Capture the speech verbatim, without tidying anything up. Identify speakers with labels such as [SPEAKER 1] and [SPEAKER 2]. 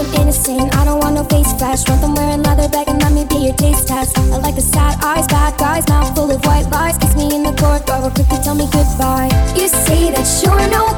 [SPEAKER 1] them innocent. I don't want no face flash. Want them wearing leather bag and let me be your taste test. I like the sad eyes, bad guys, mouth full of white lies. Kiss me in the corridor, real quick to tell me goodbye. You say that you're no